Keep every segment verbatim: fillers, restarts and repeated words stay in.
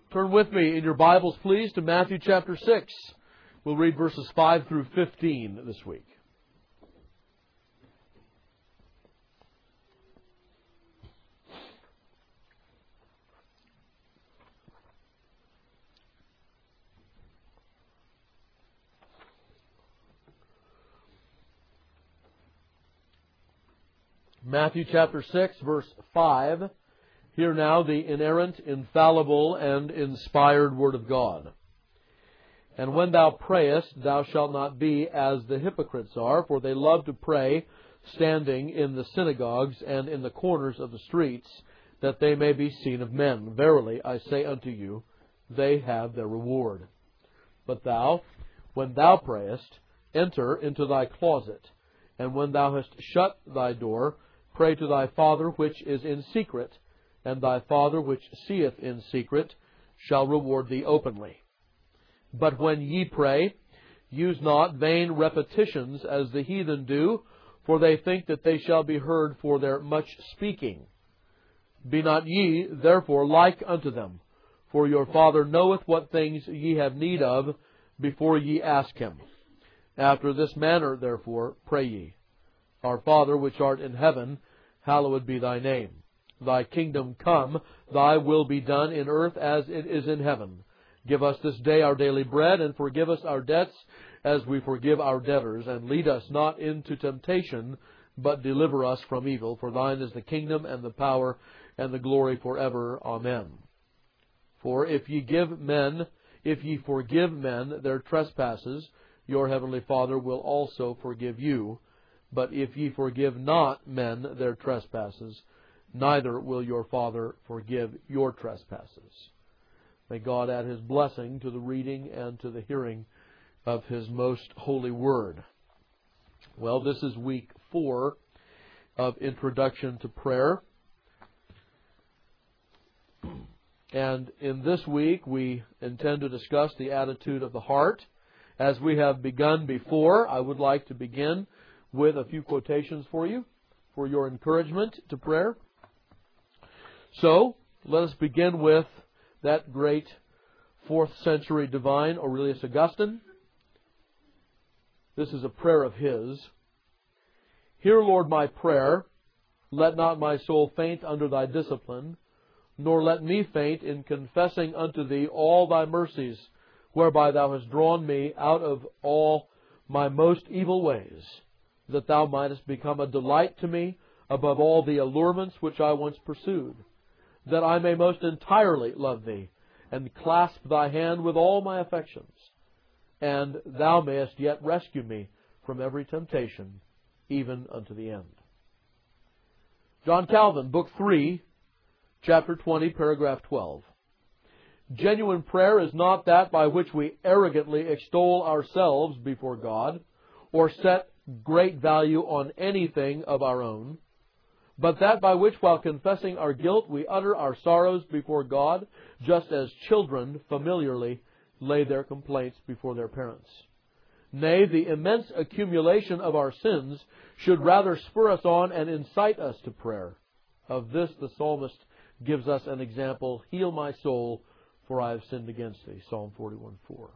Turn with me in your Bibles, please, to Matthew chapter six. We'll read verses five through fifteen this week. Matthew chapter six, verse five. Hear now the inerrant, infallible, and inspired Word of God. And when thou prayest, thou shalt not be as the hypocrites are, for they love to pray, standing in the synagogues and in the corners of the streets, that they may be seen of men. Verily, I say unto you, they have their reward. But thou, when thou prayest, enter into thy closet, and when thou hast shut thy door, pray to thy Father which is in secret, and thy Father which seeth in secret shall reward thee openly. But when ye pray, use not vain repetitions as the heathen do, for they think that they shall be heard for their much speaking. Be not ye therefore like unto them, for your Father knoweth what things ye have need of before ye ask Him. After this manner therefore pray ye. Our Father which art in heaven, hallowed be thy name. Thy kingdom come, thy will be done in earth as it is in heaven. Give us this day our daily bread, and forgive us our debts as we forgive our debtors. And lead us not into temptation, but deliver us from evil. For thine is the kingdom, and the power, and the glory forever. Amen. For if ye give men, if ye forgive men their trespasses, your heavenly Father will also forgive you. But if ye forgive not men their trespasses, neither will your Father forgive your trespasses. May God add His blessing to the reading and to the hearing of His most holy word. Well, this is week four of Introduction to Prayer. And in this week, we intend to discuss the attitude of the heart. As we have begun before, I would like to begin with a few quotations for you, for your encouragement to prayer. So, let us begin with that great fourth century divine, Aurelius Augustine. This is a prayer of his. Hear, Lord, my prayer. Let not my soul faint under thy discipline, nor let me faint in confessing unto thee all thy mercies, whereby thou hast drawn me out of all my most evil ways, that thou mightest become a delight to me above all the allurements which I once pursued, that I may most entirely love thee, and clasp thy hand with all my affections, and thou mayest yet rescue me from every temptation, even unto the end. John Calvin, Book three, Chapter twenty, Paragraph twelve. Genuine prayer is not that by which we arrogantly extol ourselves before God, or set great value on anything of our own, but that by which, while confessing our guilt, we utter our sorrows before God, just as children familiarly lay their complaints before their parents. Nay, the immense accumulation of our sins should rather spur us on and incite us to prayer. Of this the psalmist gives us an example. Heal my soul, for I have sinned against thee. Psalm forty-one four.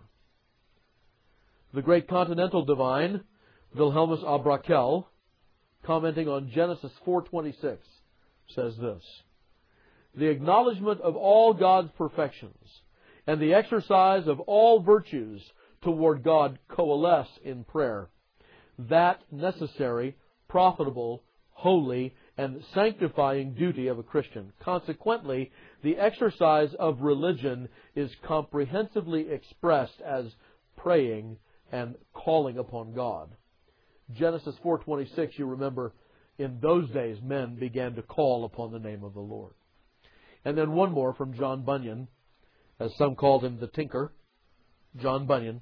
The great continental divine, Wilhelmus à Brakel, commenting on Genesis four twenty-six, says this: the acknowledgement of all God's perfections and the exercise of all virtues toward God coalesce in prayer. That necessary, profitable, holy, and sanctifying duty of a Christian. Consequently, the exercise of religion is comprehensively expressed as praying and calling upon God. Genesis four twenty-six, you remember, in those days men began to call upon the name of the Lord. And then one more from John Bunyan, as some called him the Tinker. John Bunyan,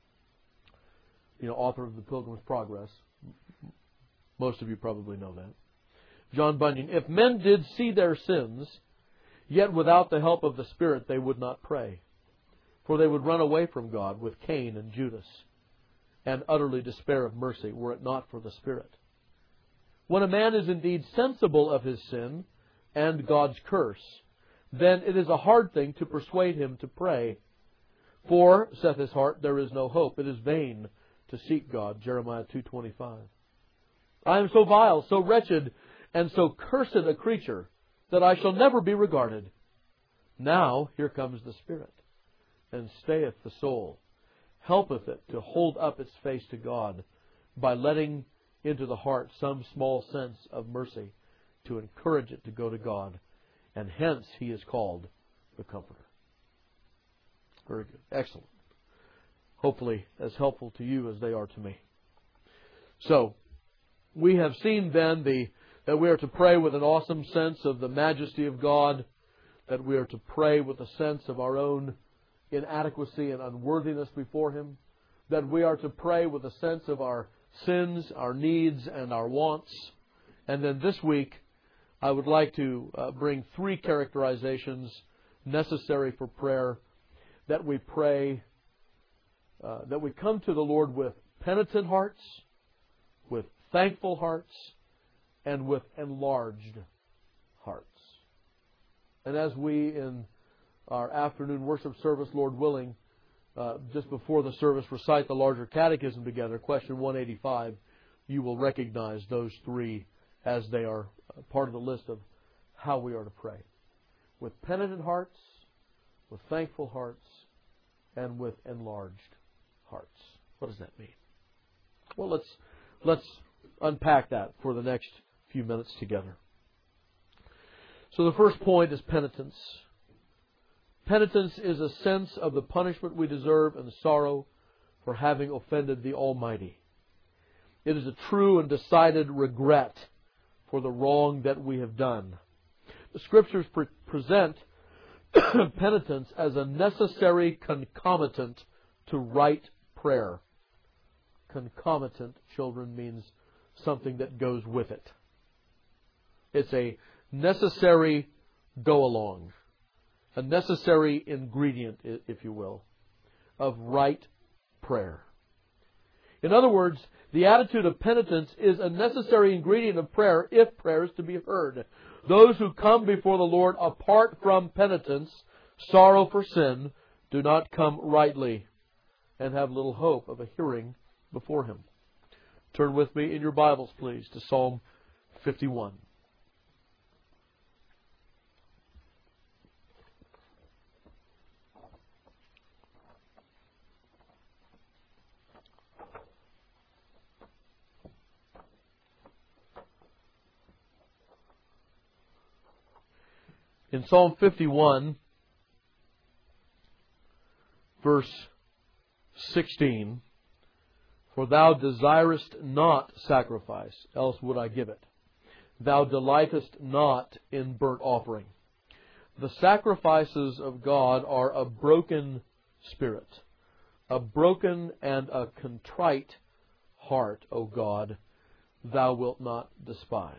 you know, author of The Pilgrim's Progress. Most of you probably know that. John Bunyan: if men did see their sins, yet without the help of the Spirit they would not pray, for they would run away from God with Cain and Judas, and utterly despair of mercy, were it not for the Spirit. When a man is indeed sensible of his sin and God's curse, then it is a hard thing to persuade him to pray. For, saith his heart, there is no hope. It is vain to seek God. Jeremiah two twenty-five. I am so vile, so wretched, and so cursed a creature, that I shall never be regarded. Now here comes the Spirit, and stayeth the soul, helpeth it to hold up its face to God, by letting into the heart some small sense of mercy, to encourage it to go to God. And hence he is called the Comforter. Very good. Excellent. Hopefully as helpful to you as they are to me. So, we have seen then the that we are to pray with an awesome sense of the majesty of God, that we are to pray with a sense of our own inadequacy and unworthiness before Him, that we are to pray with a sense of our sins, our needs, and our wants. And then this week, I would like to uh, bring three characterizations necessary for prayer, that we pray, uh, that we come to the Lord with penitent hearts, with thankful hearts, and with enlarged hearts. And as we, in our afternoon worship service, Lord willing, uh, just before the service, recite the larger catechism together, question one eighty-five, you will recognize those three as they are part of the list of how we are to pray. With penitent hearts, with thankful hearts, and with enlarged hearts. What does that mean? Well, let's let's unpack that for the next few minutes together. So the first point is penitence. Penitence is a sense of the punishment we deserve and sorrow for having offended the Almighty. It is a true and decided regret for the wrong that we have done. The Scriptures pre- present penitence as a necessary concomitant to right prayer. Concomitant, children, means something that goes with it. It's a necessary go-along, a necessary ingredient, if you will, of right prayer. In other words, the attitude of penitence is a necessary ingredient of prayer if prayer is to be heard. Those who come before the Lord apart from penitence, sorrow for sin, do not come rightly and have little hope of a hearing before Him. Turn with me in your Bibles, please, to Psalm fifty-one. In Psalm fifty-one, verse sixteen, for thou desirest not sacrifice, else would I give it. Thou delightest not in burnt offering. The sacrifices of God are a broken spirit, a broken and a contrite heart, O God, thou wilt not despise.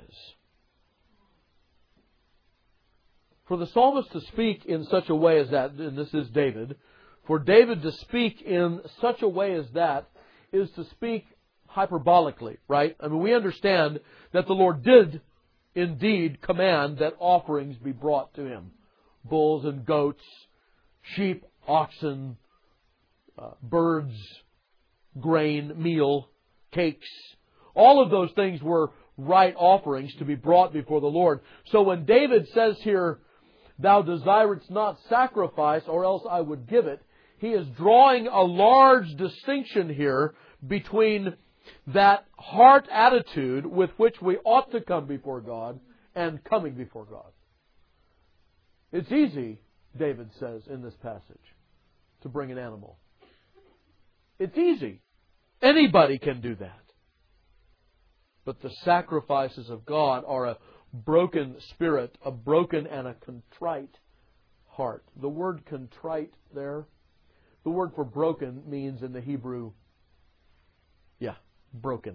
For the psalmist to speak in such a way as that, and this is David, for David to speak in such a way as that is to speak hyperbolically, right? I mean, we understand that the Lord did indeed command that offerings be brought to Him. Bulls and goats, sheep, oxen, uh, birds, grain, meal, cakes. All of those things were right offerings to be brought before the Lord. So when David says here, thou desirest not sacrifice, or else I would give it, he is drawing a large distinction here between that heart attitude with which we ought to come before God and coming before God. It's easy, David says in this passage, to bring an animal. It's easy. Anybody can do that. But the sacrifices of God are a broken spirit, a broken and a contrite heart. The word contrite there, the word for broken means in the Hebrew, yeah, broken.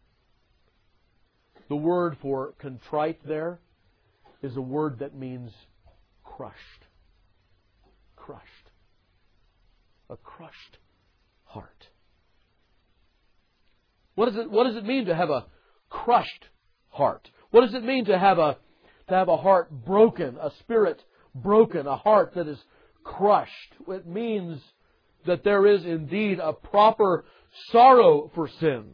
The word for contrite there is a word that means crushed. Crushed. A crushed heart. What does it, what does it mean to have a crushed heart? What does it mean to have a to have a heart broken, a spirit broken, a heart that is crushed. It means that there is indeed a proper sorrow for sin.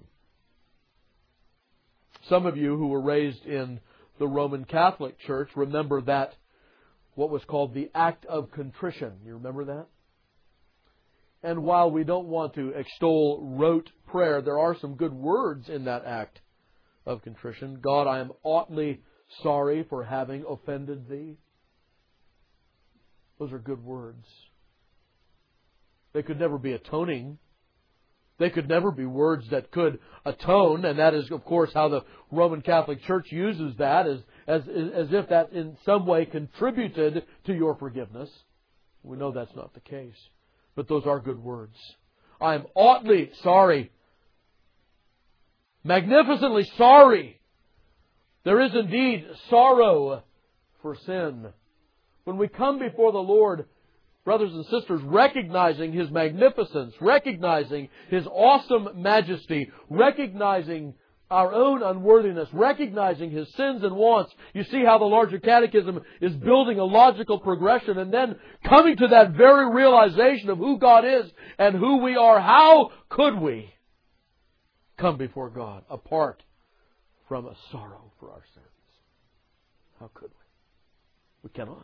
Some of you who were raised in the Roman Catholic Church remember that, what was called the act of contrition. You remember that? And while we don't want to extol rote prayer, there are some good words in that act of contrition. God, I am oughtly sorry for having offended Thee. Those are good words. They could never be atoning. They could never be words that could atone, and that is, of course, how the Roman Catholic Church uses that, as, as, as if that in some way contributed to your forgiveness. We know that's not the case. But those are good words. I am oughtly sorry. Magnificently sorry. There is indeed sorrow for sin. When we come before the Lord, brothers and sisters, recognizing His magnificence, recognizing His awesome majesty, recognizing our own unworthiness, recognizing His sins and wants. You see how the larger catechism is building a logical progression, and then coming to that very realization of who God is and who we are. How could we come before God apart from a sorrow for our sins? How could we? We cannot.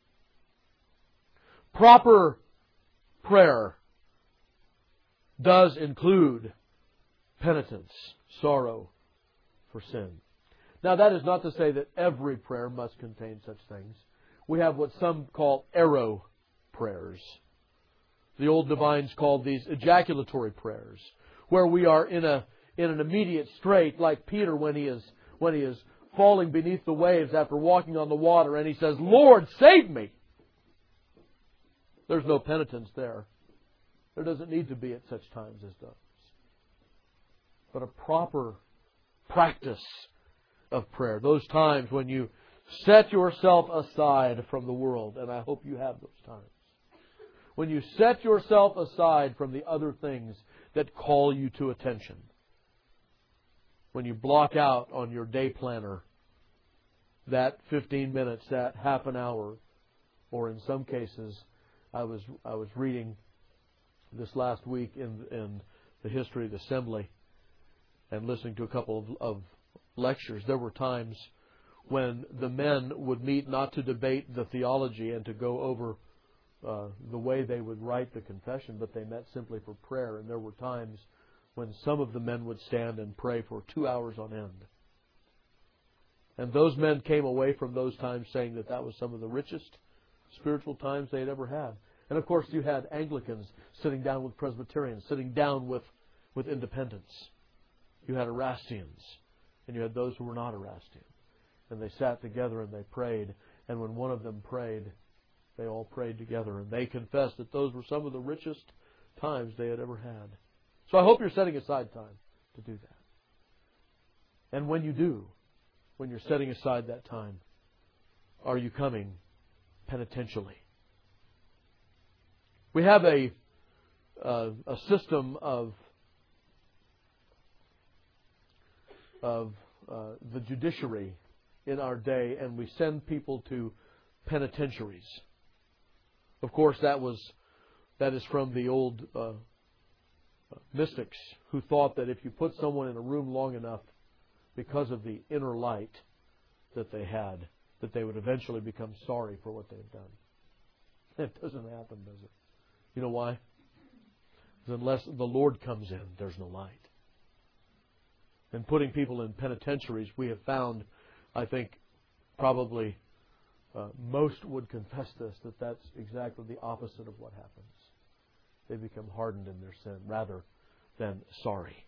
Proper prayer does include penitence, sorrow for sin. Now, that is not to say that every prayer must contain such things. We have what some call arrow prayers. The old divines called these ejaculatory prayers, where we are in a in an immediate strait, like Peter when he is when he is falling beneath the waves after walking on the water, and he says, "Lord, save me." There's no penitence there. There doesn't need to be at such times as those. But a proper practice of prayer. Those times when you set yourself aside from the world, and I hope you have those times. When you set yourself aside from the other things that call you to attention. When you block out on your day planner that fifteen minutes, that half an hour, or in some cases, I was I was reading this last week in in the history of the assembly and listening to a couple of, of lectures. There were times when the men would meet not to debate the theology and to go over uh, the way they would write the confession, but they met simply for prayer. And there were times when some of the men would stand and pray for two hours on end. And those men came away from those times saying that that was some of the richest spiritual times they had ever had. And of course you had Anglicans sitting down with Presbyterians, sitting down with, with Independents. You had Erastians, and you had those who were not Erastian. And they sat together and they prayed. And when one of them prayed, they all prayed together. And they confessed that those were some of the richest times they had ever had. So I hope you're setting aside time to do that. And when you do, when you're setting aside that time, are you coming penitentially? We have a uh, a system of of uh, the judiciary in our day, and we send people to penitentiaries. Of course, that was that is from the old uh, mystics who thought that if you put someone in a room long enough, because of the inner light that they had, that they would eventually become sorry for what they had done. It doesn't happen, does it? You know why? Because unless the Lord comes in, there's no light. And putting people in penitentiaries, we have found, I think, probably uh, most would confess this, that that's exactly the opposite of what happens. They become hardened in their sin rather than sorry.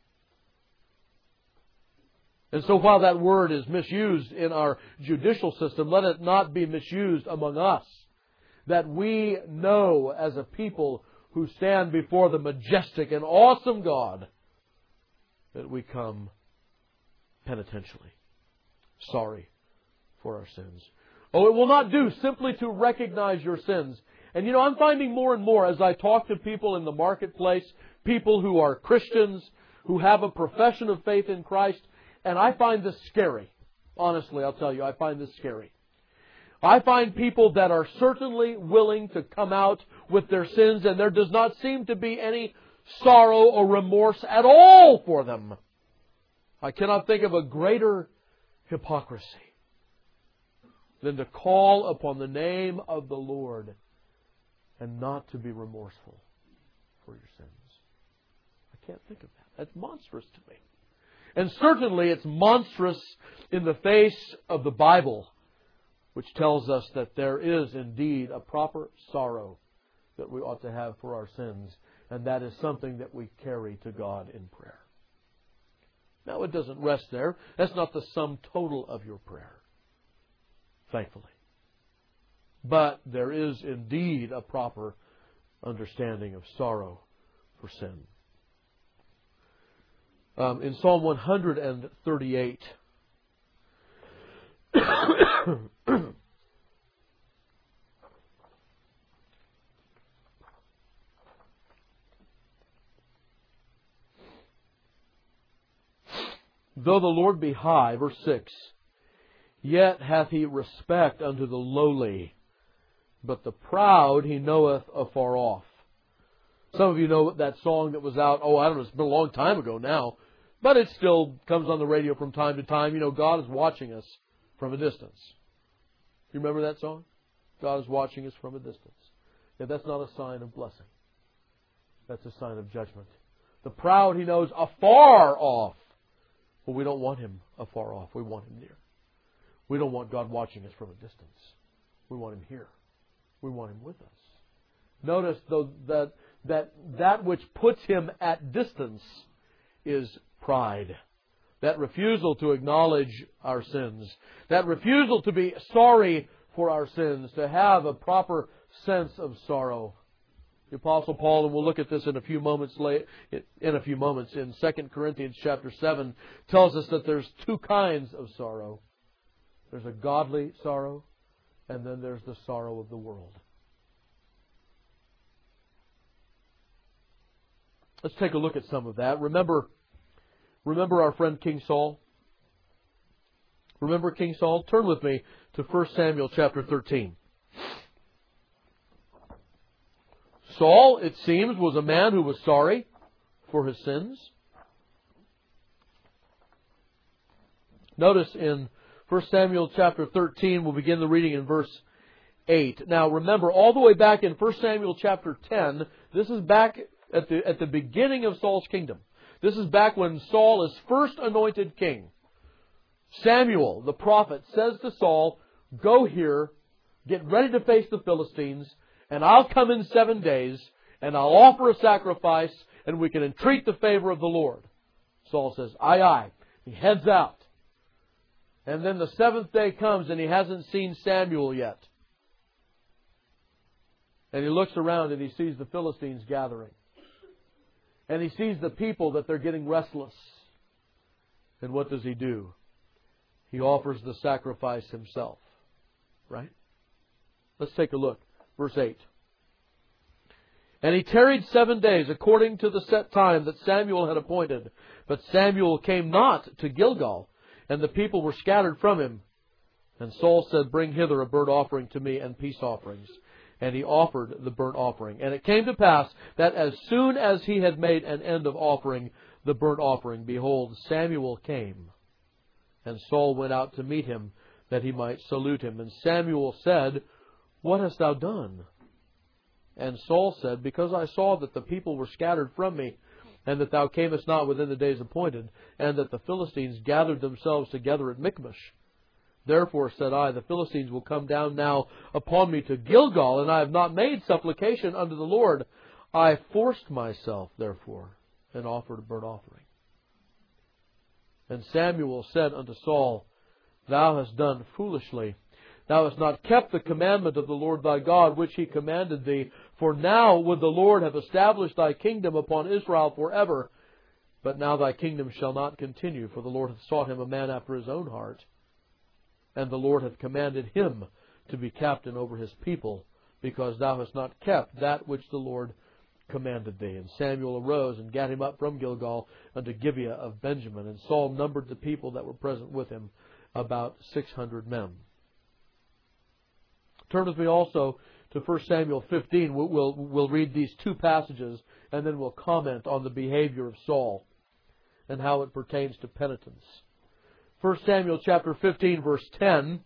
And so while that word is misused in our judicial system, let it not be misused among us. That we know as a people who stand before the majestic and awesome God that we come penitentially, sorry for our sins. Oh, it will not do simply to recognize your sins. And you know, I'm finding more and more as I talk to people in the marketplace, people who are Christians, who have a profession of faith in Christ, and I find this scary. Honestly, I'll tell you, I find this scary. I find people that are certainly willing to come out with their sins, and there does not seem to be any sorrow or remorse at all for them. I cannot think of a greater hypocrisy than to call upon the name of the Lord and not to be remorseful for your sins. I can't think of that. That's monstrous to me. And certainly it's monstrous in the face of the Bible, which tells us that there is indeed a proper sorrow that we ought to have for our sins, and that is something that we carry to God in prayer. Now, it doesn't rest there. That's not the sum total of your prayer, thankfully. But there is indeed a proper understanding of sorrow for sin. Um, in Psalm one thirty-eight, though the Lord be high, verse six, yet hath He respect unto the lowly, but the proud He knoweth afar off. Some of you know that song that was out, oh, I don't know, it's been a long time ago now, but it still comes on the radio from time to time. You know, God is watching us from a distance. You remember that song? God is watching us from a distance. Yeah, that's not a sign of blessing. That's a sign of judgment. The proud He knows afar off. Well, we don't want Him afar off. We want Him near. We don't want God watching us from a distance. We want Him here. We want Him with us. Notice, though, that that, that which puts Him at distance is pride. That refusal to acknowledge our sins. That refusal to be sorry for our sins. To have a proper sense of sorrow. The Apostle Paul, and we'll look at this in a few moments late, in a few moments, in Second Corinthians chapter seven, tells us that there's two kinds of sorrow. There's a godly sorrow, and then there's the sorrow of the world. Let's take a look at some of that. Remember, remember our friend King Saul? Remember King Saul? Turn with me to First Samuel chapter thirteen. Saul, it seems, was a man who was sorry for his sins. Notice in First Samuel chapter thirteen, we'll begin the reading in verse eight. Now remember, all the way back in First Samuel chapter ten, this is back at the, at the beginning of Saul's kingdom. This is back when Saul is first anointed king. Samuel, the prophet, says to Saul, go here, get ready to face the Philistines, and I'll come in seven days, and I'll offer a sacrifice, and we can entreat the favor of the Lord. Saul says, aye, aye. He heads out. And then the seventh day comes, and he hasn't seen Samuel yet. And he looks around, and he sees the Philistines gathering. And he sees the people that they're getting restless. And what does he do? He offers the sacrifice himself. Right? Let's take a look. Verse eight. And he tarried seven days according to the set time that Samuel had appointed. But Samuel came not to Gilgal, and the people were scattered from him. And Saul said, bring hither a burnt offering to me and peace offerings. And he offered the burnt offering. And it came to pass that as soon as he had made an end of offering the burnt offering, behold, Samuel came. And Saul went out to meet him, that he might salute him. And Samuel said, what hast thou done? And Saul said, because I saw that the people were scattered from me, and that thou camest not within the days appointed, and that the Philistines gathered themselves together at Michmash. Therefore, said I, the Philistines will come down now upon me to Gilgal, and I have not made supplication unto the Lord. I forced myself, therefore, and offered a burnt offering. And Samuel said unto Saul, thou hast done foolishly. Thou hast not kept the commandment of the Lord thy God, which He commanded thee. For now would the Lord have established thy kingdom upon Israel forever. But now thy kingdom shall not continue, for the Lord hath sought him a man after His own heart. And the Lord hath commanded him to be captain over His people, because thou hast not kept that which the Lord commanded thee. And Samuel arose and gat him up from Gilgal unto Gibeah of Benjamin. And Saul numbered the people that were present with him, about six hundred men. Turn with me also to First Samuel fifteen. We'll, we'll, we'll read these two passages and then we'll comment on the behavior of Saul and how it pertains to penitence. First Samuel chapter fifteen, verse ten.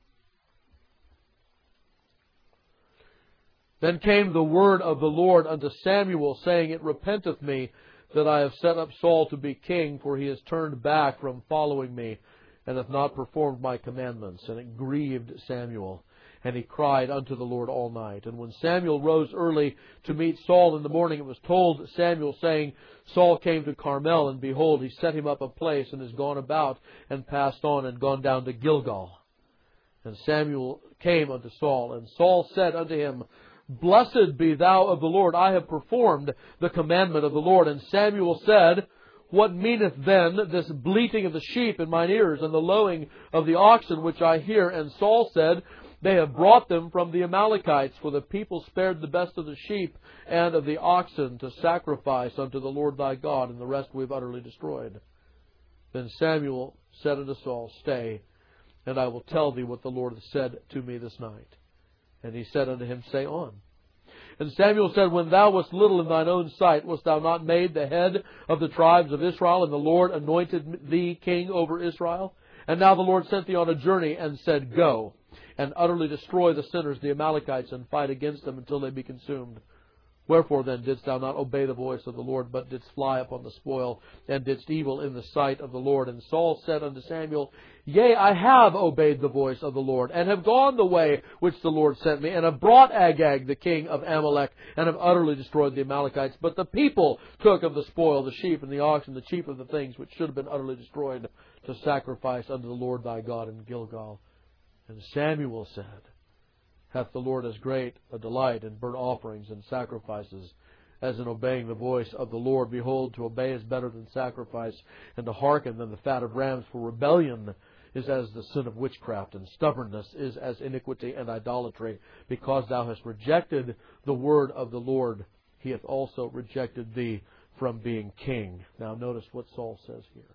Then came the word of the Lord unto Samuel, saying, It repenteth me that I have set up Saul to be king, for he has turned back from following me, and hath not performed my commandments. And it grieved Samuel, and he cried unto the Lord all night. And when Samuel rose early to meet Saul in the morning, it was told Samuel, saying, Saul came to Carmel, and behold, he set him up a place, and is gone about, and passed on, and gone down to Gilgal. And Samuel came unto Saul, and Saul said unto him, Blessed be thou of the Lord, I have performed the commandment of the Lord. And Samuel said, What meaneth then this bleating of the sheep in mine ears, and the lowing of the oxen which I hear? And Saul said, They have brought them from the Amalekites, for the people spared the best of the sheep and of the oxen to sacrifice unto the Lord thy God, and the rest we have utterly destroyed. Then Samuel said unto Saul, Stay, and I will tell thee what the Lord hath said to me this night. And he said unto him, Say on. And Samuel said, When thou wast little in thine own sight, wast thou not made the head of the tribes of Israel, and the Lord anointed thee king over Israel? And now the Lord sent thee on a journey, and said, Go, and utterly destroy the sinners, the Amalekites, and fight against them until they be consumed. Wherefore then didst thou not obey the voice of the Lord, but didst fly upon the spoil, and didst evil in the sight of the Lord? And Saul said unto Samuel, Yea, I have obeyed the voice of the Lord, and have gone the way which the Lord sent me, and have brought Agag the king of Amalek, and have utterly destroyed the Amalekites. But the people took of the spoil the sheep and the oxen, the chief of the things which should have been utterly destroyed, to sacrifice unto the Lord thy God in Gilgal. And Samuel said, Hath the Lord as great a delight in burnt offerings and sacrifices as in obeying the voice of the Lord? Behold, to obey is better than sacrifice, and to hearken than the fat of rams. For rebellion is as the sin of witchcraft, and stubbornness is as iniquity and idolatry. Because thou hast rejected the word of the Lord, he hath also rejected thee from being king. Now notice what Saul says here.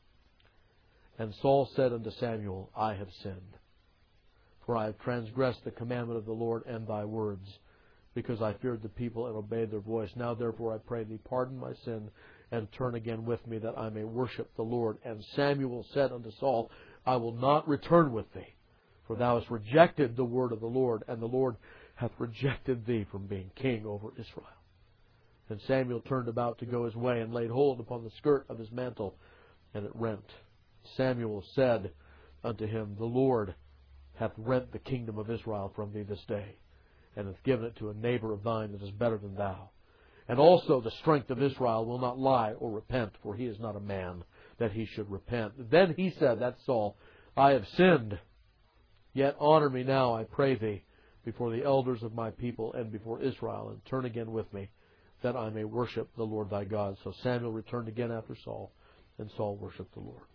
And Saul said unto Samuel, I have sinned, for I have transgressed the commandment of the Lord and thy words, because I feared the people and obeyed their voice. Now therefore I pray thee, pardon my sin, and turn again with me, that I may worship the Lord. And Samuel said unto Saul, I will not return with thee, for thou hast rejected the word of the Lord, and the Lord hath rejected thee from being king over Israel. And Samuel turned about to go his way, and laid hold upon the skirt of his mantle, and it rent. Samuel said unto him, The Lord hath rent the kingdom of Israel from thee this day, and hath given it to a neighbor of thine that is better than thou. And also the strength of Israel will not lie or repent, for he is not a man that he should repent. Then he said, that's Saul, I have sinned, yet honor me now, I pray thee, before the elders of my people and before Israel, and turn again with me, that I may worship the Lord thy God. So Samuel returned again after Saul, and Saul worshipped the Lord.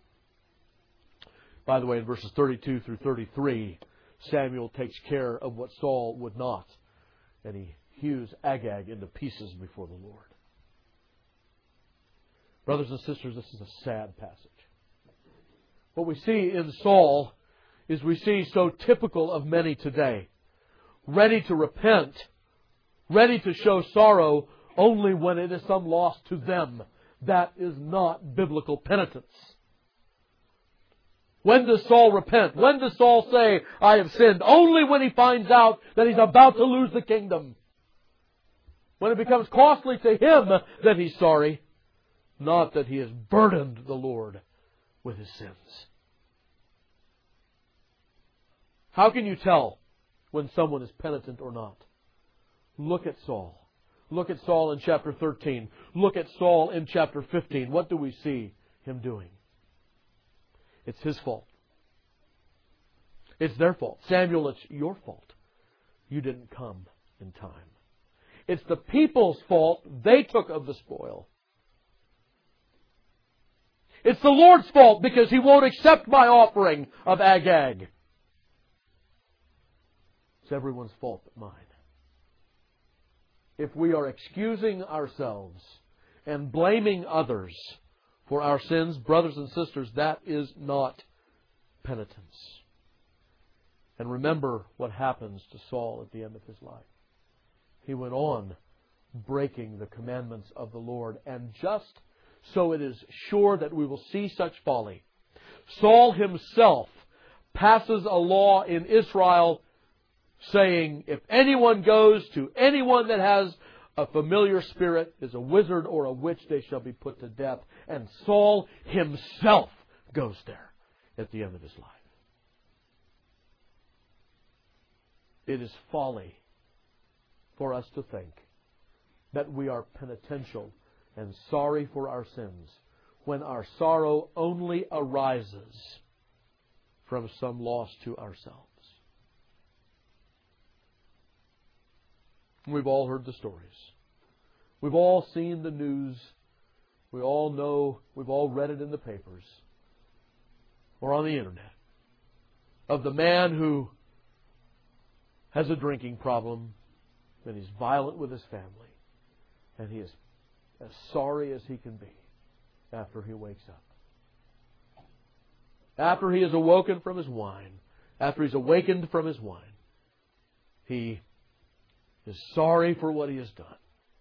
By the way, in verses thirty-two through thirty-three, Samuel takes care of what Saul would not, and he hews Agag into pieces before the Lord. Brothers and sisters, this is a sad passage. What we see in Saul is we see so typical of many today. Ready to repent, ready to show sorrow only when it is some loss to them. That is not biblical penitence. When does Saul repent? When does Saul say, I have sinned? Only when he finds out that he's about to lose the kingdom. When it becomes costly to him that he's sorry, not that he has burdened the Lord with his sins. How can you tell when someone is penitent or not? Look at Saul. Look at Saul in chapter thirteen. Look at Saul in chapter fifteen. What do we see him doing? It's his fault. It's their fault. Samuel, it's your fault. You didn't come in time. It's the people's fault. They took of the spoil. It's the Lord's fault because He won't accept my offering of Agag. It's everyone's fault but mine. If we are excusing ourselves and blaming others for our sins, brothers and sisters, that is not penitence. And remember what happens to Saul at the end of his life. He went on breaking the commandments of the Lord. And just so it is sure that we will see such folly, Saul himself passes a law in Israel saying, if anyone goes to anyone that has a familiar spirit, is a wizard or a witch, they shall be put to death. And Saul himself goes there at the end of his life. It is folly for us to think that we are penitential and sorry for our sins when our sorrow only arises from some loss to ourselves. We've all heard the stories. We've all seen the news. We all know, we've all read it in the papers or on the internet of the man who has a drinking problem and he's violent with his family and he is as sorry as he can be after he wakes up. After he is awoken from his wine, after he's awakened from his wine, he is sorry for what he has done.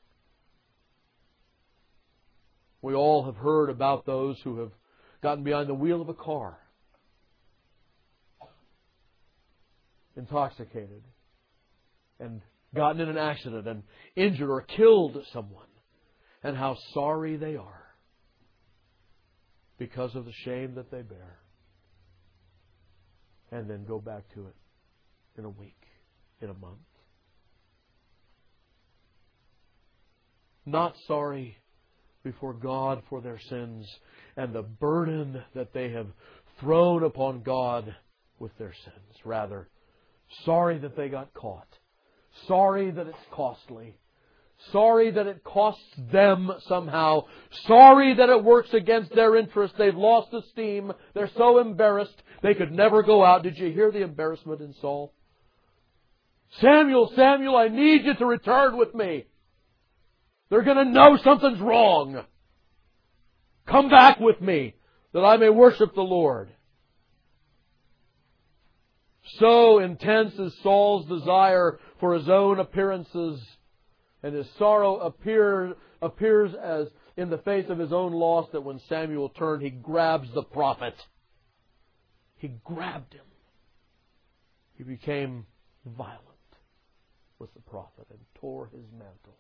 We all have heard about those who have gotten behind the wheel of a car, intoxicated, and gotten in an accident and injured or killed someone, and how sorry they are because of the shame that they bear, and then go back to it in a week, in a month. Not sorry before God for their sins and the burden that they have thrown upon God with their sins. Rather, sorry that they got caught. Sorry that it's costly. Sorry that it costs them somehow. Sorry that it works against their interest. They've lost esteem. They're so embarrassed they could never go out. Did you hear the embarrassment in Saul? Samuel, Samuel, I need you to return with me. They're going to know something's wrong. Come back with me that I may worship the Lord. So intense is Saul's desire for his own appearances, and his sorrow appears, appears as in the face of his own loss, that when Samuel turned, he grabs the prophet. He grabbed him. He became violent with the prophet and tore his mantle.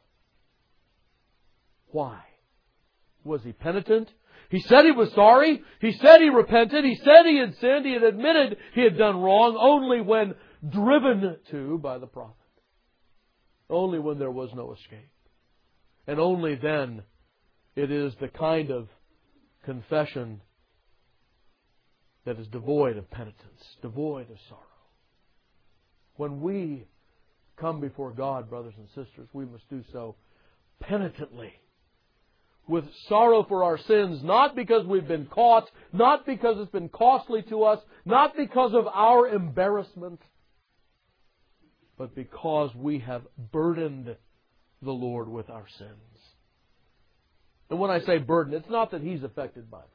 Why? Was he penitent? He said he was sorry. He said he repented. He said he had sinned. He had admitted he had done wrong only when driven to by the prophet. Only when there was no escape. And only then it is the kind of confession that is devoid of penitence, devoid of sorrow. When we come before God, brothers and sisters, we must do so penitently, with sorrow for our sins, not because we've been caught, not because it's been costly to us, not because of our embarrassment, but because we have burdened the Lord with our sins. And when I say burden, it's not that He's affected by them.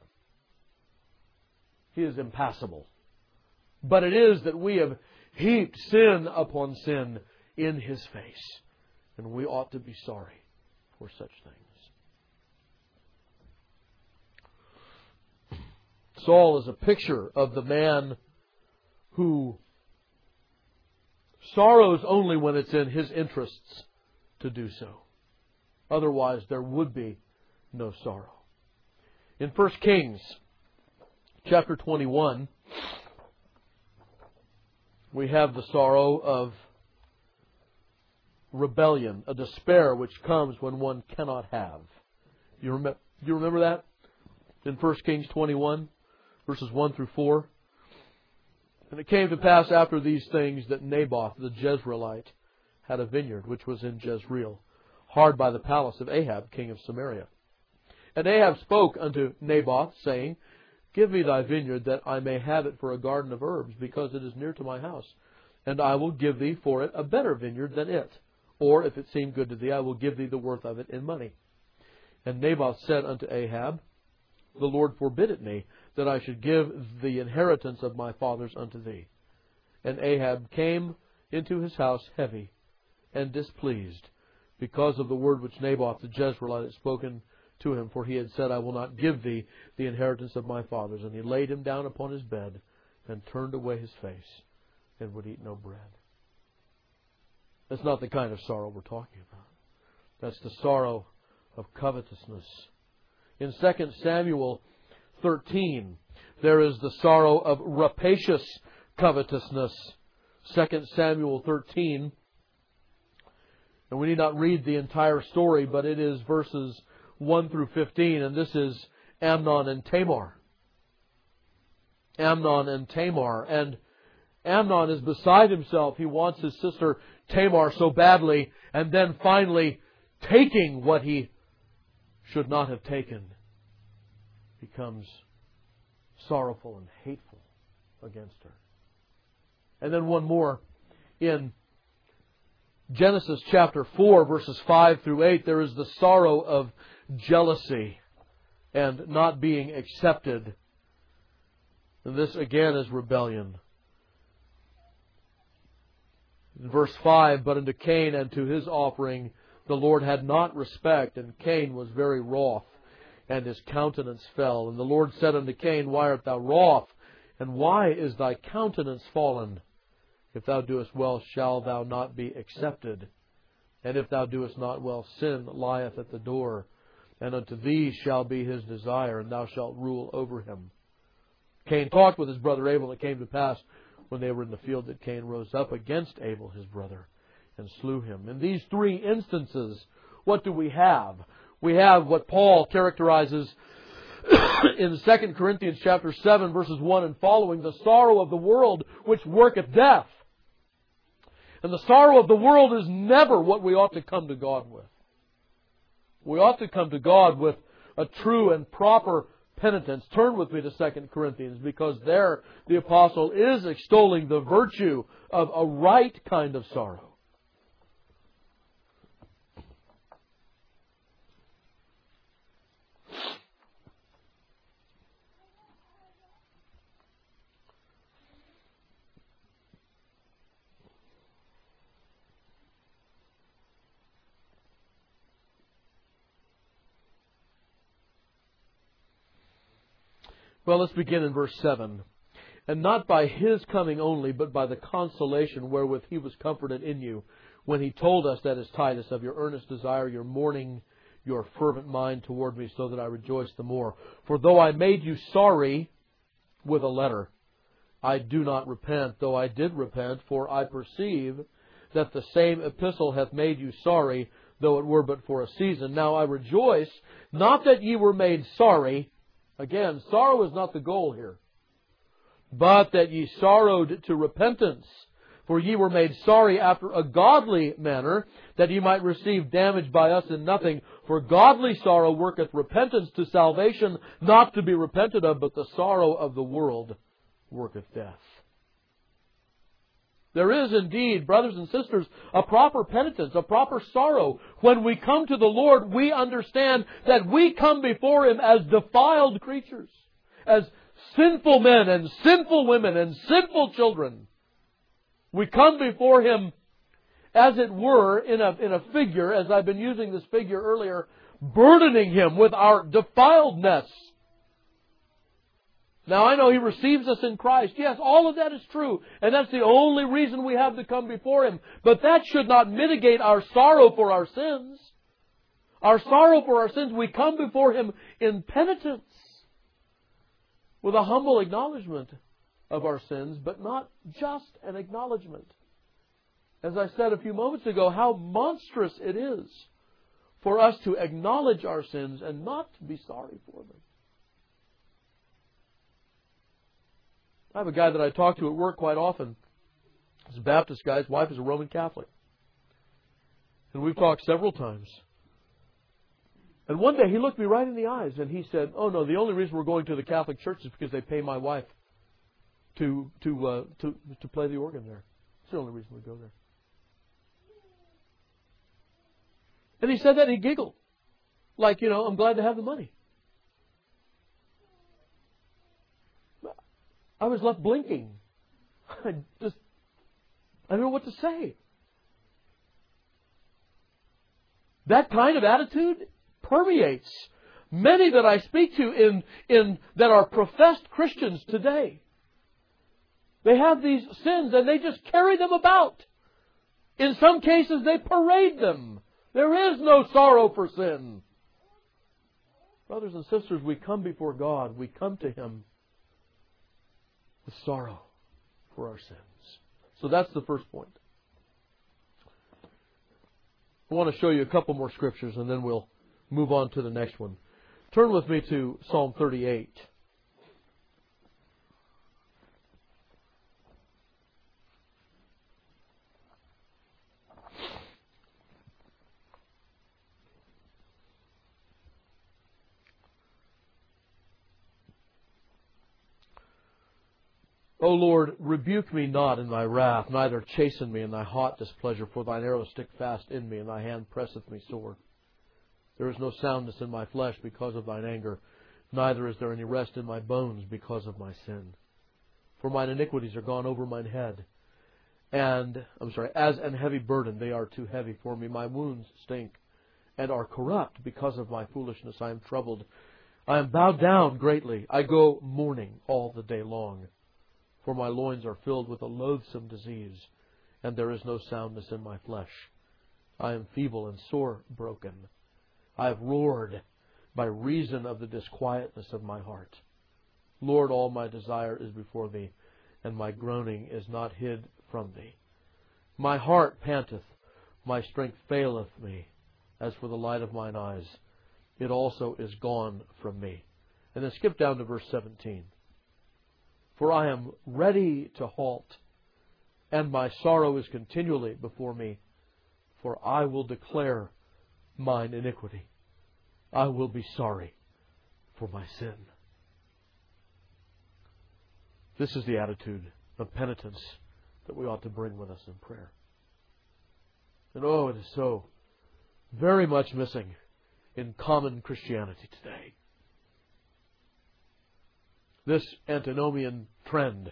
He is impassible. But it is that we have heaped sin upon sin in His face. And we ought to be sorry for such things. Saul is a picture of the man who sorrows only when it's in his interests to do so. Otherwise, there would be no sorrow. In First Kings chapter twenty-one, we have the sorrow of rebellion, a despair which comes when one cannot have. You remember, do you remember that? In First Kings twenty-one? Verses one through four. And it came to pass after these things that Naboth the Jezreelite had a vineyard which was in Jezreel, hard by the palace of Ahab, king of Samaria. And Ahab spoke unto Naboth, saying, Give me thy vineyard, that I may have it for a garden of herbs, because it is near to my house. And I will give thee for it a better vineyard than it. Or, if it seem good to thee, I will give thee the worth of it in money. And Naboth said unto Ahab, The Lord forbid it me, that I should give the inheritance of my fathers unto thee. And Ahab came into his house heavy and displeased, because of the word which Naboth the Jezreelite had spoken to him, for he had said, I will not give thee the inheritance of my fathers. And he laid him down upon his bed, and turned away his face, and would eat no bread. That's not the kind of sorrow we're talking about. That's the sorrow of covetousness. In Second Samuel thirteen, there is the sorrow of rapacious covetousness. Second Samuel thirteen. And we need not read the entire story, but it is verses one through fifteen, and this is Amnon and Tamar. Amnon and Tamar. And Amnon is beside himself. He wants his sister Tamar so badly, and then finally taking what he should not have taken, becomes sorrowful and hateful against her. And then one more. In Genesis chapter four, verses five through eight, there is the sorrow of jealousy and not being accepted. And this again is rebellion. In verse five, but unto Cain and to his offering the Lord had not respect, and Cain was very wroth, and his countenance fell. And the Lord said unto Cain, Why art thou wroth? And why is thy countenance fallen? If thou doest well, shall thou not be accepted? And if thou doest not well, sin lieth at the door, and unto thee shall be his desire, and thou shalt rule over him. Cain talked with his brother Abel. It came to pass, when they were in the field, that Cain rose up against Abel his brother, and slew him. In these three instances, what do we have? We have what Paul characterizes in Second Corinthians chapter seven, verses one and following, the sorrow of the world which worketh death. And the sorrow of the world is never what we ought to come to God with. We ought to come to God with a true and proper penitence. Turn with me to Second Corinthians, because there the apostle is extolling the virtue of a right kind of sorrow. Well, let's begin in verse seven. And not by his coming only, but by the consolation wherewith he was comforted in you, when he told us, that is Titus, of your earnest desire, your mourning, your fervent mind toward me, so that I rejoice the more. For though I made you sorry with a letter, I do not repent, though I did repent, for I perceive that the same epistle hath made you sorry, though it were but for a season. Now I rejoice, not that ye were made sorry. Again, sorrow is not the goal here, but that ye sorrowed to repentance. For ye were made sorry after a godly manner, that ye might receive damage by us in nothing. For godly sorrow worketh repentance to salvation, not to be repented of, but the sorrow of the world worketh death. There is indeed, brothers and sisters, a proper penitence, a proper sorrow. When we come to the Lord, we understand that we come before Him as defiled creatures, as sinful men and sinful women and sinful children. We come before Him, as it were, in a, in a figure, as I've been using this figure earlier, burdening Him with our defiledness. Now, I know He receives us in Christ. Yes, all of that is true. And that's the only reason we have to come before Him. But that should not mitigate our sorrow for our sins. Our sorrow for our sins, we come before Him in penitence, with a humble acknowledgement of our sins, but not just an acknowledgement. As I said a few moments ago, how monstrous it is for us to acknowledge our sins and not to be sorry for them. I have a guy that I talk to at work quite often. He's a Baptist guy. His wife is a Roman Catholic. And we've talked several times. And one day he looked me right in the eyes and he said, oh no, the only reason we're going to the Catholic Church is because they pay my wife to to uh, to to play the organ there. It's the only reason we go there. And he said that and he giggled. Like, you know, I'm glad to have the money. I was left blinking. I just I don't know what to say. That kind of attitude permeates many that I speak to in, in that are professed Christians today. They have these sins and they just carry them about. In some cases they parade them. There is no sorrow for sin. Brothers and sisters, we come before God. We come to Him with sorrow for our sins. So that's the first point. I want to show you a couple more scriptures and then we'll move on to the next one. Turn with me to Psalm thirty-eight. O Lord, rebuke me not in Thy wrath, neither chasten me in Thy hot displeasure, for Thine arrows stick fast in me, and Thy hand presseth me sore. There is no soundness in my flesh because of Thine anger, neither is there any rest in my bones because of my sin. For mine iniquities are gone over mine head, and, I'm sorry, as an heavy burden they are too heavy for me. My wounds stink, and are corrupt because of my foolishness. I am troubled. I am bowed down greatly. I go mourning all the day long. For my loins are filled with a loathsome disease, and there is no soundness in my flesh. I am feeble and sore broken. I have roared by reason of the disquietness of my heart. Lord, all my desire is before Thee, and my groaning is not hid from Thee. My heart panteth, my strength faileth me. As for the light of mine eyes, it also is gone from me. And then skip down to verse seventeen. For I am ready to halt, and my sorrow is continually before me. For I will declare mine iniquity. I will be sorry for my sin. This is the attitude of penitence that we ought to bring with us in prayer. And oh, it is so very much missing in common Christianity today. This antinomian trend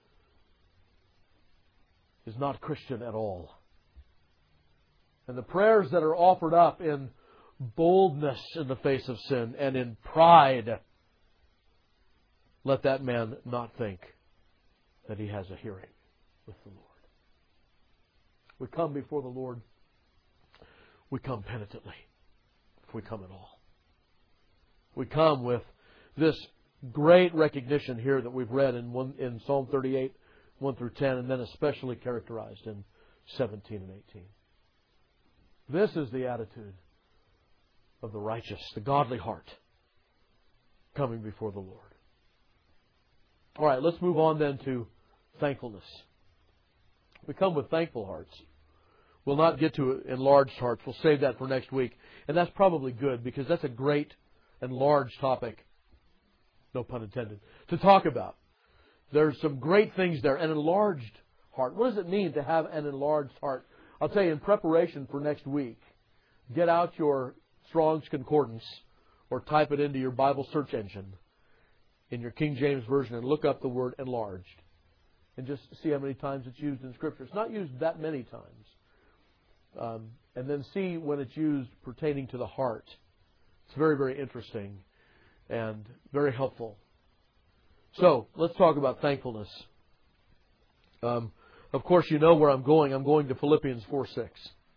is not Christian at all. And the prayers that are offered up in boldness in the face of sin and in pride, let that man not think that he has a hearing with the Lord. We come before the Lord, we come penitently, if we come at all. We come with this great recognition here that we've read in one, in Psalm thirty-eight, one through ten, and then especially characterized in seventeen and eighteen. This is the attitude of the righteous, the godly heart, coming before the Lord. All right, let's move on then to thankfulness. We come with thankful hearts. We'll not get to enlarged hearts. We'll save that for next week. And that's probably good because that's a great enlarged topic, no pun intended, to talk about. There's some great things there. An enlarged heart. What does it mean to have an enlarged heart? I'll tell you, in preparation for next week, get out your Strong's Concordance or type it into your Bible search engine in your King James Version and look up the word enlarged. And just see how many times it's used in Scripture. It's not used that many times. Um, and then see when it's used pertaining to the heart. It's very, very interesting and very helpful. So, let's talk about thankfulness. Um, of course, you know where I'm going. I'm going to Philippians four six.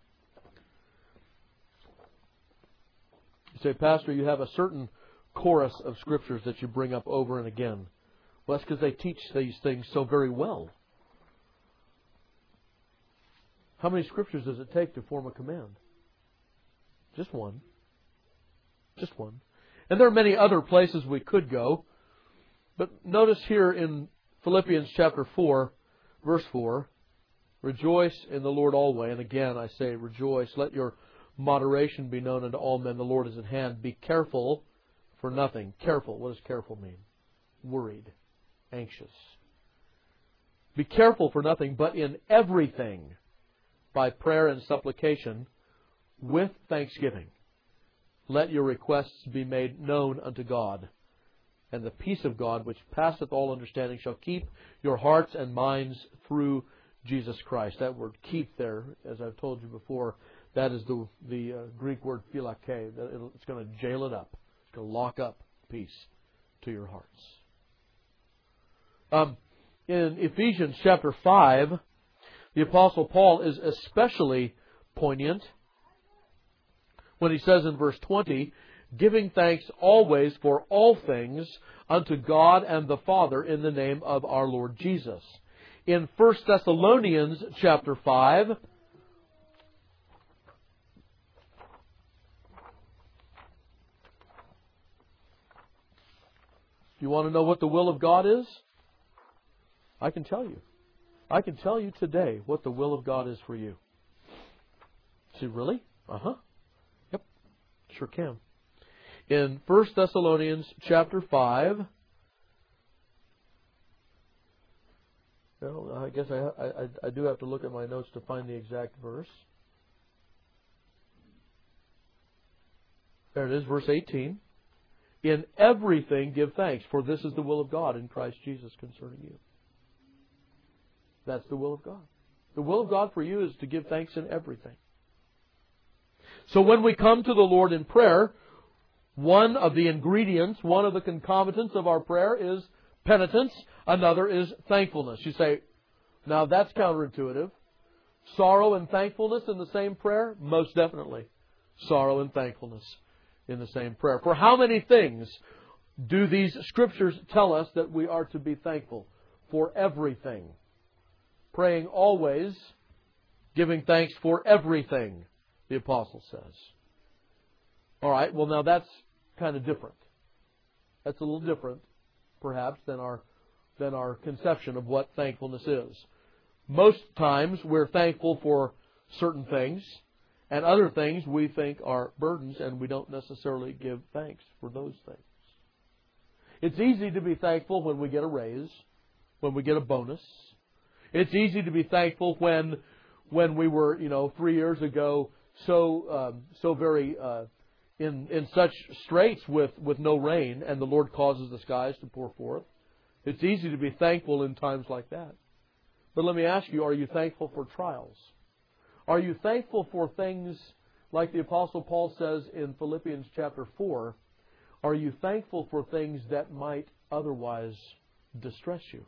You say, Pastor, you have a certain chorus of Scriptures that you bring up over and again. Well, that's because they teach these things so very well. How many Scriptures does it take to form a command? Just one. Just one. And there are many other places we could go. But notice here in Philippians chapter four, verse four, rejoice in the Lord always. And again I say rejoice. Let your moderation be known unto all men. The Lord is at hand. Be careful for nothing. Careful. What does careful mean? Worried. Anxious. Be careful for nothing, but in everything, by prayer and supplication, with thanksgiving, let your requests be made known unto God. And the peace of God, which passeth all understanding, shall keep your hearts and minds through Jesus Christ. That word keep there, as I've told you before, that is the the uh, Greek word philake. It's going to jail it up. It's going to lock up peace to your hearts. Um, in Ephesians chapter five, the Apostle Paul is especially poignant when he says in verse twenty, giving thanks always for all things unto God and the Father in the name of our Lord Jesus. In First Thessalonians chapter five, you want to know what the will of God is? I can tell you. I can tell you today what the will of God is for you. See, really? Uh-huh. Yep. Sure can. In First Thessalonians chapter five, well, I guess I, I, I do have to look at my notes to find the exact verse. There it is, verse eighteen. In everything give thanks, for this is the will of God in Christ Jesus concerning you. That's the will of God. The will of God for you is to give thanks in everything. So when we come to the Lord in prayer, one of the ingredients, one of the concomitants of our prayer is penitence. Another is thankfulness. You say, now that's counterintuitive. Sorrow and thankfulness in the same prayer? Most definitely. Sorrow and thankfulness in the same prayer. For how many things do these Scriptures tell us that we are to be thankful? For everything. Praying always, giving thanks for everything, the Apostle says. All right, well now that's kind of different. That's a little different, perhaps, than our than our conception of what thankfulness is. Most times we're thankful for certain things, and other things we think are burdens, and we don't necessarily give thanks for those things. It's easy to be thankful when we get a raise, when we get a bonus. It's easy to be thankful when when we were, you know, three years ago so um, so very uh, in in such straits with, with no rain, and the Lord causes the skies to pour forth. It's easy to be thankful in times like that. But let me ask you, are you thankful for trials? Are you thankful for things like the Apostle Paul says in Philippians chapter four? Are you thankful for things that might otherwise distress you?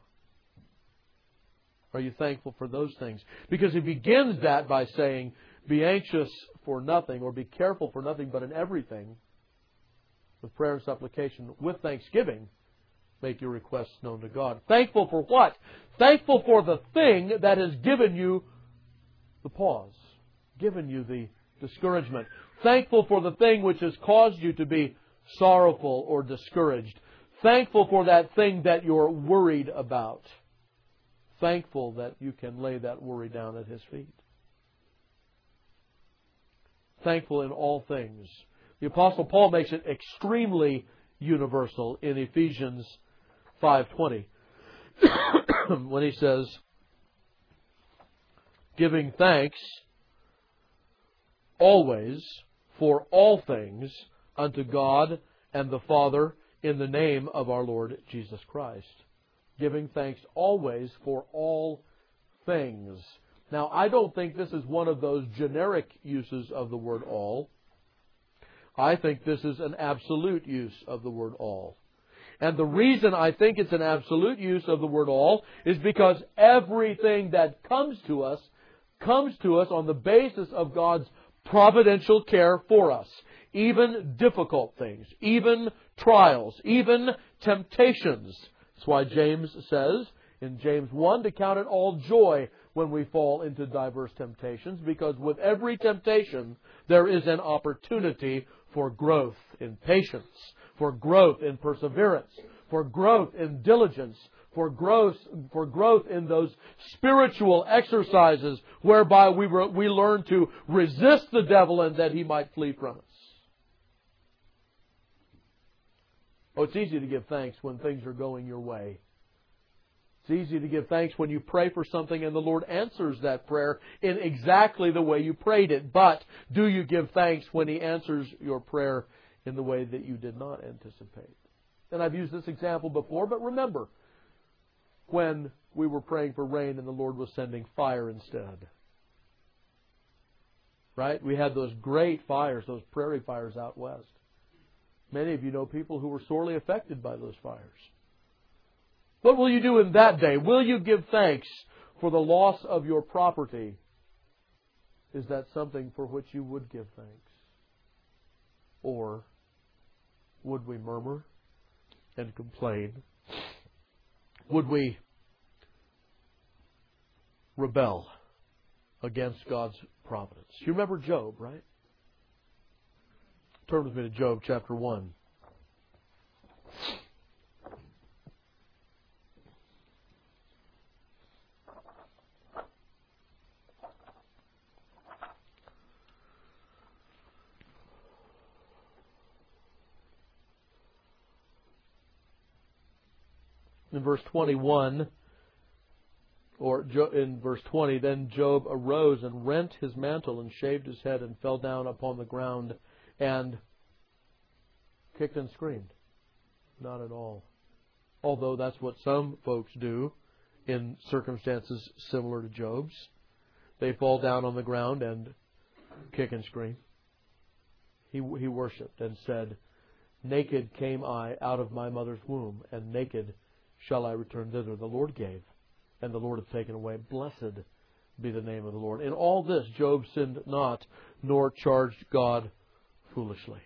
Are you thankful for those things? Because he begins that by saying, be anxious for nothing, or be careful for nothing, but in everything, with prayer and supplication, with thanksgiving, make your requests known to God. Thankful for what? Thankful for the thing that has given you the pause, given you the discouragement. Thankful for the thing which has caused you to be sorrowful or discouraged. Thankful for that thing that you're worried about. Thankful that you can lay that worry down at His feet. Thankful in all things. The Apostle Paul makes it extremely universal in Ephesians five twenty when he says, giving thanks always for all things unto God and the Father in the name of our Lord Jesus Christ. Giving thanks always for all things. Now, I don't think this is one of those generic uses of the word all. I think this is an absolute use of the word all. And the reason I think it's an absolute use of the word all is because everything that comes to us comes to us on the basis of God's providential care for us. Even difficult things, even trials, even temptations. That's why James says in James one to count it all joy when we fall into diverse temptations, because with every temptation there is an opportunity for growth in patience, for growth in perseverance, for growth in diligence, for growth, for growth in those spiritual exercises whereby we, re, we learn to resist the devil and that he might flee from us. Oh, it's easy to give thanks when things are going your way. It's easy to give thanks when you pray for something and the Lord answers that prayer in exactly the way you prayed it. But do you give thanks when He answers your prayer in the way that you did not anticipate? And I've used this example before, but remember, when we were praying for rain and the Lord was sending fire instead. Right? We had those great fires, those prairie fires out west. Many of you know people who were sorely affected by those fires. What will you do in that day? Will you give thanks for the loss of your property? Is that something for which you would give thanks? Or would we murmur and complain? Would we rebel against God's providence? You remember Job, right? Turn with me to Job chapter one. In verse twenty-one, or in verse twenty, then Job arose and rent his mantle and shaved his head and fell down upon the ground and kicked and screamed. Not at all. Although that's what some folks do in circumstances similar to Job's. They fall down on the ground and kick and scream. He, he worshipped and said, "Naked came I out of my mother's womb, and naked shall I return thither. The Lord gave, and the Lord hath taken away. Blessed be the name of the Lord." In all this Job sinned not, nor charged God foolishly.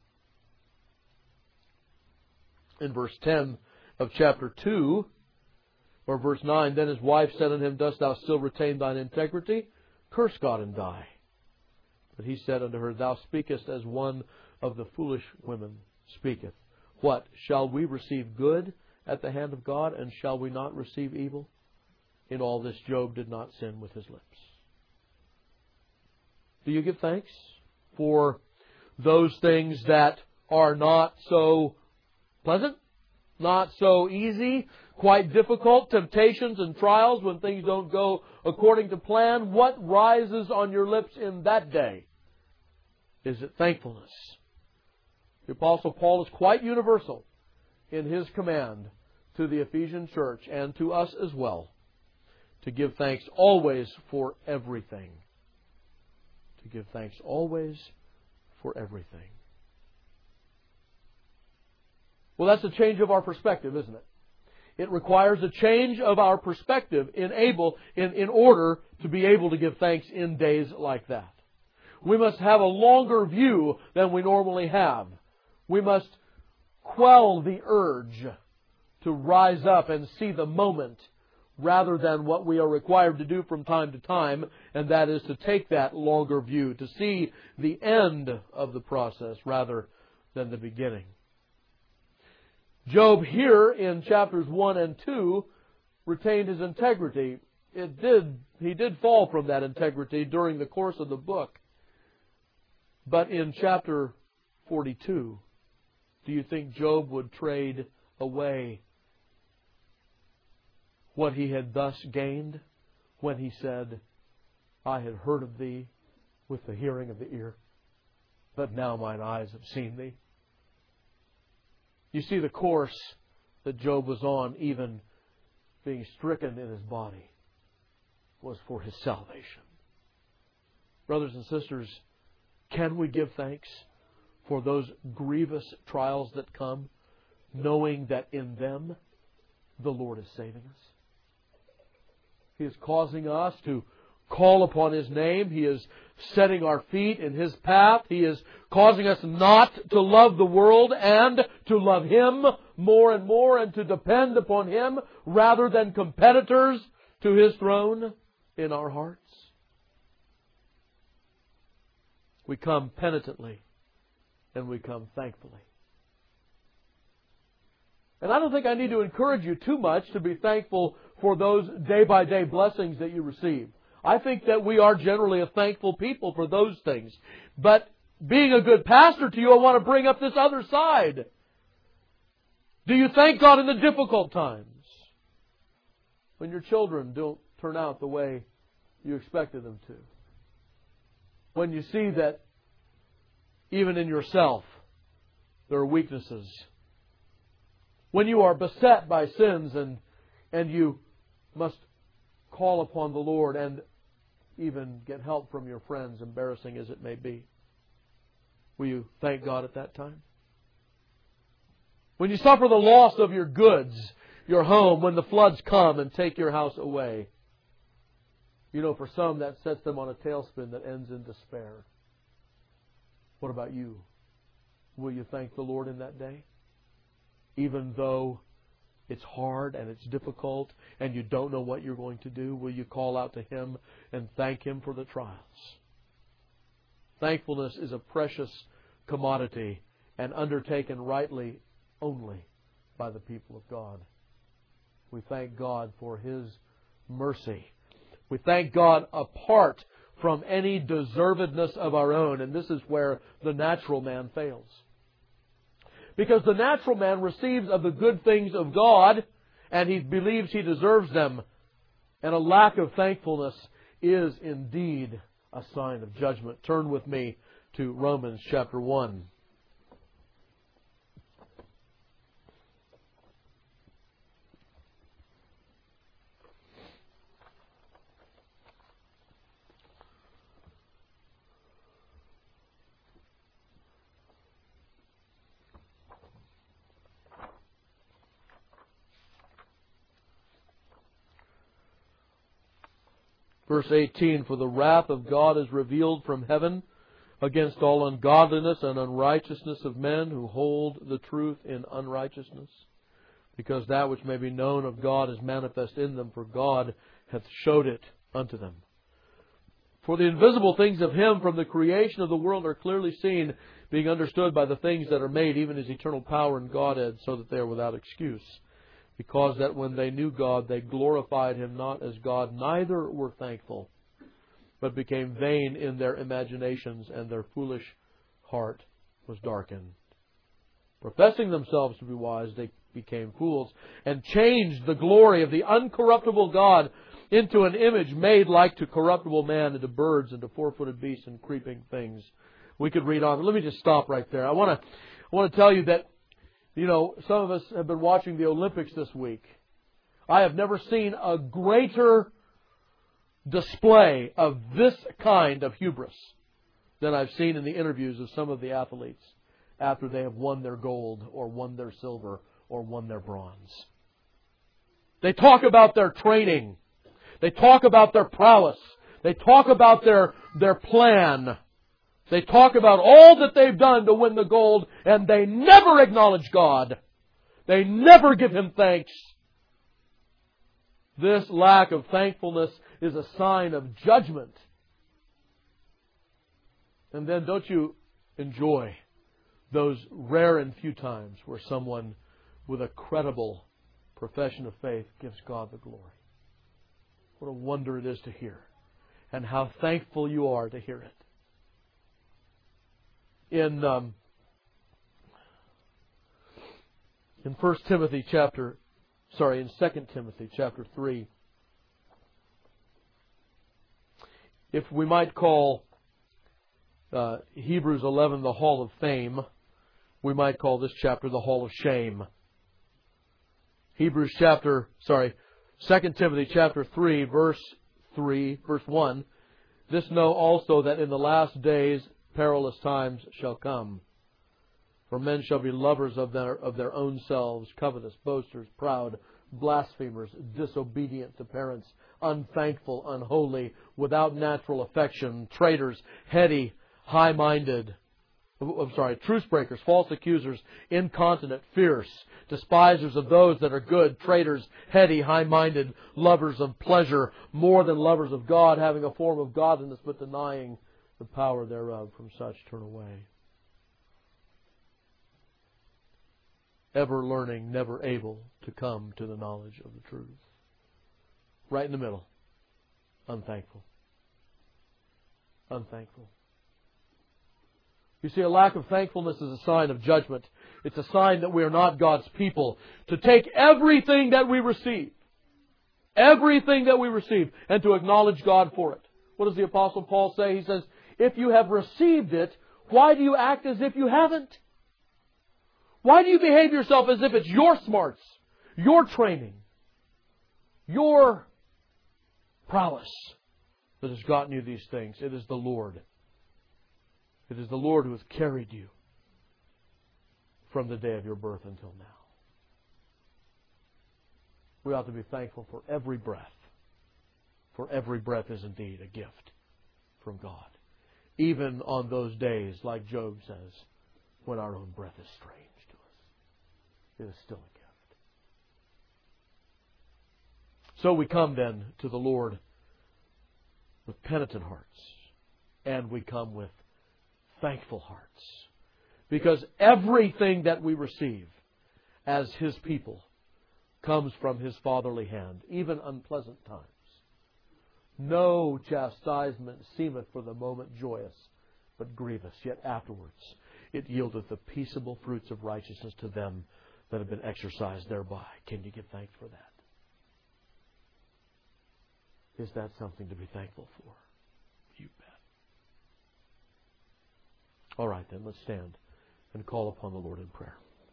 In verse ten of chapter two, or verse nine, then his wife said unto him, "Dost thou still retain thine integrity? Curse God and die." But he said unto her, "Thou speakest as one of the foolish women speaketh. What, shall we receive good at the hand of God, and shall we not receive evil?" In all this Job did not sin with his lips. Do you give thanks for those things that are not so pleasant, not so easy, quite difficult, temptations and trials when things don't go according to plan? What rises on your lips in that day? Is it thankfulness? The Apostle Paul is quite universal in his command to the Ephesian church and to us as well, to give thanks always for everything. To give thanks always for everything. Well, that's a change of our perspective, isn't it? It requires a change of our perspective in able in, in order to be able to give thanks in days like that. We must have a longer view than we normally have. We must quell the urge to rise up and see the moment rather than what we are required to do from time to time, and that is to take that longer view, to see the end of the process rather than the beginning. Job here in chapters one and two retained his integrity. It did, he did fall from that integrity during the course of the book. But in chapter forty-two, do you think Job would trade away what he had thus gained when he said, "I had heard of thee with the hearing of the ear, but now mine eyes have seen thee"? You see, the course that Job was on, even being stricken in his body, was for his salvation. Brothers and sisters, can we give thanks for those grievous trials that come, knowing that in them the Lord is saving us? He is causing us to call upon His name. He is setting our feet in His path. He is causing us not to love the world and to love Him more and more and to depend upon Him rather than competitors to His throne in our hearts. We come penitently and we come thankfully. And I don't think I need to encourage you too much to be thankful for those day-by-day blessings that you receive. I think that we are generally a thankful people for those things. But being a good pastor to you, I want to bring up this other side. Do you thank God in the difficult times? When your children don't turn out the way you expected them to. When you see that even in yourself there are weaknesses. When you are beset by sins and and you must call upon the Lord and even get help from your friends, embarrassing as it may be. Will you thank God at that time? When you suffer the loss of your goods, your home, when the floods come and take your house away, you know, for some that sets them on a tailspin that ends in despair. What about you? Will you thank the Lord in that day? Even though it's hard and it's difficult and you don't know what you're going to do, will you call out to Him and thank Him for the trials? Thankfulness is a precious commodity and undertaken rightly only by the people of God. We thank God for His mercy. We thank God apart from any deservedness of our own, and this is where the natural man fails. Because the natural man receives of the good things of God, and he believes he deserves them. And a lack of thankfulness is indeed a sign of judgment. Turn with me to Romans chapter one. Verse eighteen, for the wrath of God is revealed from heaven against all ungodliness and unrighteousness of men who hold the truth in unrighteousness, because that which may be known of God is manifest in them, for God hath showed it unto them. For the invisible things of Him from the creation of the world are clearly seen, being understood by the things that are made, even His eternal power and Godhead, so that they are without excuse. Because that when they knew God, they glorified Him not as God, neither were thankful, but became vain in their imaginations, and their foolish heart was darkened. Professing themselves to be wise, they became fools, and changed the glory of the uncorruptible God into an image made like to corruptible man, and to birds, and to four-footed beasts, and creeping things. We could read on, but let me just stop right there. I want to, I want to tell you that, you know, some of us have been watching the Olympics this week. I have never seen a greater display of this kind of hubris than I've seen in the interviews of some of the athletes after they have won their gold or won their silver or won their bronze. They talk about their training. They talk about their prowess. They talk about their, their plan. They talk about all that they've done to win the gold, and they never acknowledge God. They never give Him thanks. This lack of thankfulness is a sign of judgment. And then don't you enjoy those rare and few times where someone with a credible profession of faith gives God the glory? What a wonder it is to hear, and how thankful you are to hear it. In um, in First Timothy chapter, sorry, in Second Timothy chapter three, if we might call uh, Hebrews eleven the Hall of Fame, we might call this chapter the Hall of Shame. Hebrews chapter, sorry, Second Timothy chapter three, verse three, verse one. This know also that in the last days perilous times shall come. For men shall be lovers of their of their own selves, covetous, boasters, proud, blasphemers, disobedient to parents, unthankful, unholy, without natural affection, traitors, heady, high-minded, I'm sorry, truce breakers, false accusers, incontinent, fierce, despisers of those that are good, traitors, heady, high-minded, lovers of pleasure, more than lovers of God, having a form of godliness, but denying the power thereof. From such turn away. Ever learning, never able to come to the knowledge of the truth. Right in the middle. Unthankful. Unthankful. You see, a lack of thankfulness is a sign of judgment. It's a sign that we are not God's people. To take everything that we receive, everything that we receive, and to acknowledge God for it. What does the Apostle Paul say? He says, if you have received it, why do you act as if you haven't? Why do you behave yourself as if it's your smarts, your training? your prowess that has gotten you these things. It is the Lord. It is the Lord who has carried you from the day of your birth until now. We ought to be thankful for every breath. For every breath is indeed a gift from God. Even on those days, like Job says, when our own breath is strange to us. It is still a gift. So we come then to the Lord with penitent hearts. And we come with thankful hearts. Because everything that we receive as His people comes from His fatherly hand, even unpleasant times. No chastisement seemeth for the moment joyous, but grievous. Yet afterwards it yieldeth the peaceable fruits of righteousness to them that have been exercised thereby. Can you give thanks for that? Is that something to be thankful for? You bet. All right then, let's stand and call upon the Lord in prayer.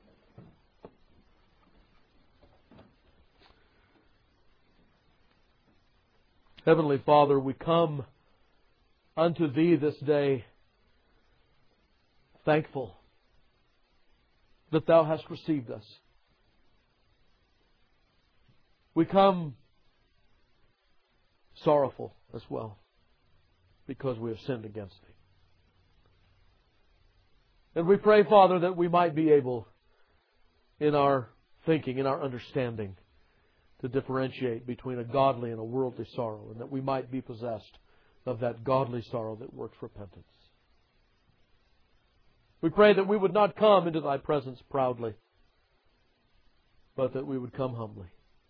Heavenly Father, we come unto Thee this day thankful that Thou hast received us. We come sorrowful as well because we have sinned against Thee. And we pray, Father, that we might be able in our thinking, in our understanding, to differentiate between a godly and a worldly sorrow, and that we might be possessed of that godly sorrow that works repentance. We pray that we would not come into Thy presence proudly, but that we would come humbly.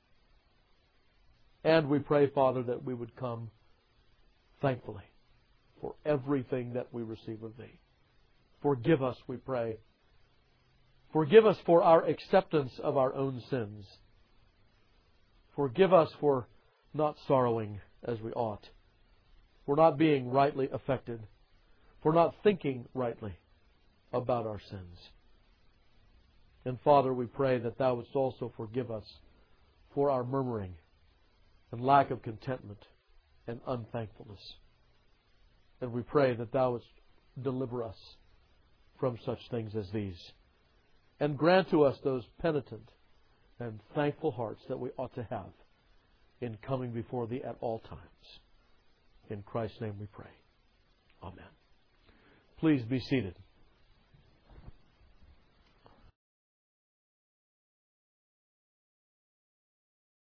And we pray, Father, that we would come thankfully for everything that we receive of Thee. Forgive us, we pray. Forgive us for our acceptance of our own sins. Forgive us for not sorrowing as we ought, for not being rightly affected, for not thinking rightly about our sins. And Father, we pray that Thou wouldst also forgive us for our murmuring and lack of contentment and unthankfulness. And we pray that Thou wouldst deliver us from such things as these, and grant to us those penitent and thankful hearts that we ought to have in coming before Thee at all times. In Christ's name we pray. Amen. Please be seated.